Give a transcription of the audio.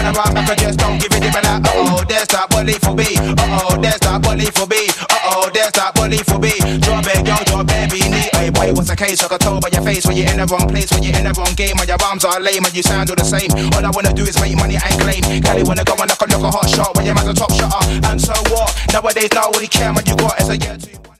Run around back and just don't give it, but like, uh-oh, there's that bully for me. Uh-oh, there's that bully for me. Uh-oh, there's that bully for me. Drop it, yo, drop it, be neat. Hey, boy, what's the case? I can tell by your face when you're in the wrong place, when you're in the wrong game, when your rhymes are lame and you sound all the same. All I wanna do is make money and claim. Cali wanna go and knock a hot shot when your man's a top shotter. And so what? Nowadays, nobody care what you got as a year 2.